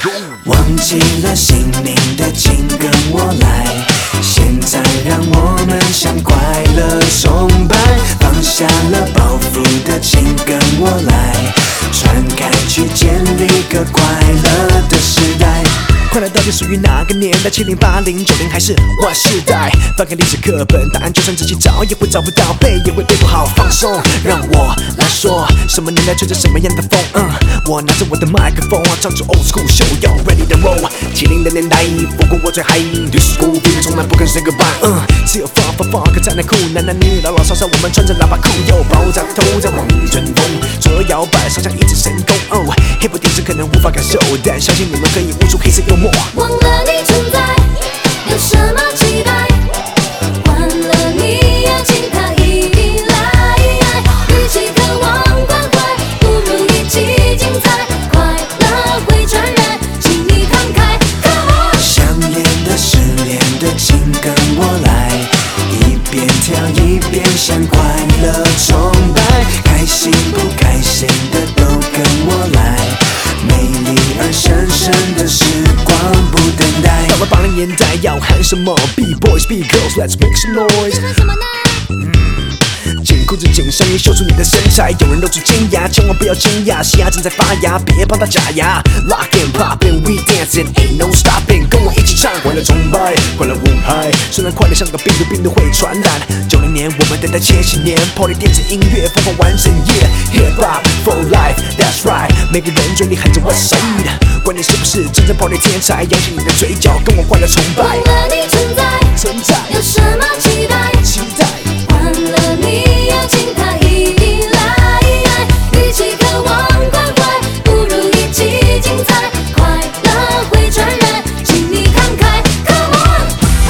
忘记了姓名的请跟我来，现在让我们向快乐崇拜，放下了包袱的请跟我来，传开去建立个快乐的时代。快乐到底属于哪个年代？70、80、90还是 Y 世代？翻开历史课本，答案就算仔细找也会找不到，背也会背不好。放松，让我来说，什么年代吹着什么样的风？我拿着我的麦克风，唱出 old school show， 要 ready to roll。70的年代，不过我最嗨，历史故别人从来不肯 say goodbye。只有放才能酷，男男女女老老少少，我们穿着喇叭裤，又爆炸头在望春风，左右摇摆，上下一指神功。黑白电视可能无法感受，但相信你们可以悟出黑色幽默。 忘了你存在，有什么期待？换了你要请他一来，与其渴望关怀，不如一起精彩。快乐会传染，请你慷慨 ，Come on！ 相恋的、失恋的，请跟我来，一边跳一边向快乐崇拜，开心不开心的都跟我来，美丽而神圣的时光不等待。到了80年代要喊什么 ？Be boys, be girls, let's make some noise。 什么呢？ 紧裤子紧上衣，秀出你的身材。有人露出尖牙，千万不要惊讶，嘻哈正在发芽，别帮它假牙。Lock and poppin', we dancing, ain't no stopping， 跟我一起唱，快乐崇拜，快乐舞嗨。虽然快乐像个病毒，病毒会传染。90年我们等待70年 ，Party 电子音乐疯狂完整夜 ，Hip Hop for life, that's right。每个人嘴里喊着 What's up， 管你是不是真正 Party 天才，扬起你的嘴角，跟我快乐崇拜。 忘了你存在， 存在， 有什么期待？ 期待。 换了你要请他一来，与其渴望关怀，不如一起精彩。快乐会传染，请你慷慨 ，Come on！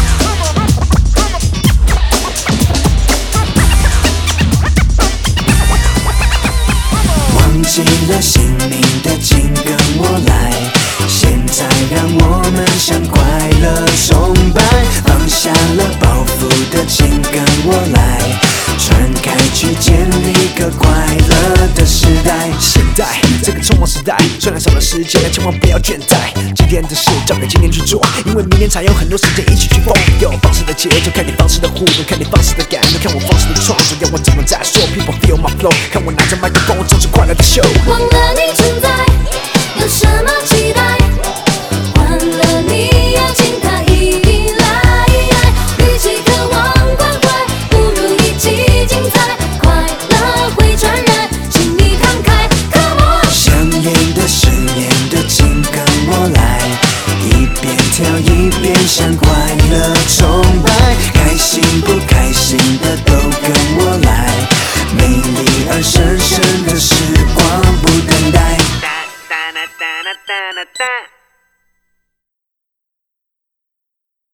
忘记了姓名的，请跟我来，现在让我们向快乐崇拜，放下了包袱的，请跟我来，传开去建立个快乐的时代。现在这个匆忙时代，虽然少了时间，但千万不要倦怠。今天的事交给今天去做，因为明天才有很多时间一起去疯。有方式的节奏，看你方式的互动，看你方式的感动，看我方式的创作，要我怎么再说 ？People feel my flow， 看我拿着麦克风，唱出快乐的秀。 忘了你存在，有什么期待？换了你要请他一来，与其渴望关怀，不如一起精彩。快乐会传染，请你慷慨 ，Come on！ 相恋的、失恋的，请跟我来，一边跳一边向快乐崇拜，开心不开心的都跟我来，美丽而神圣的时光不等待。